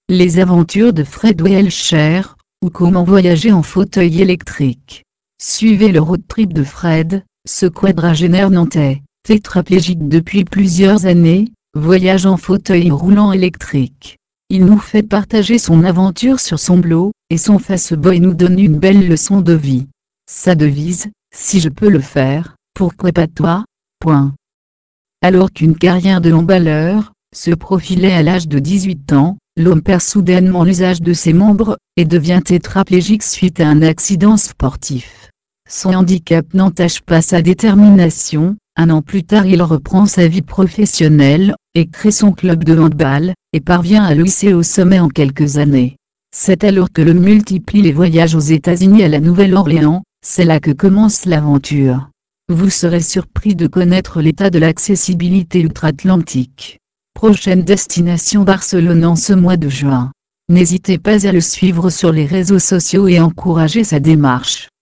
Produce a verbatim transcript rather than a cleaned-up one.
Les aventures de Fred Welcher, ou comment voyager en fauteuil électrique. Suivez le road trip de Fred, ce quadragénaire nantais, tétraplégique depuis plusieurs années, voyage en fauteuil roulant électrique. Il nous fait partager son aventure sur son blog, et son Facebook nous donne une belle leçon de vie. Sa devise, si je peux le faire, pourquoi pas toi? Point. Alors qu'une carrière de handballeur se profilait à l'âge de dix-huit ans, l'homme perd soudainement l'usage de ses membres, et devient tétraplégique suite à un accident sportif. Son handicap n'entache pas sa détermination. Un an plus tard, il reprend sa vie professionnelle, et crée son club de handball, et parvient à le hisser au sommet en quelques années. C'est alors que le multiplie les voyages aux États-Unis et à la Nouvelle-Orléans. C'est là que commence l'aventure. Vous serez surpris de connaître l'état de l'accessibilité outre-Atlantique. Prochaine destination Barcelone en ce mois de juin. N'hésitez pas à le suivre sur les réseaux sociaux et encourager sa démarche.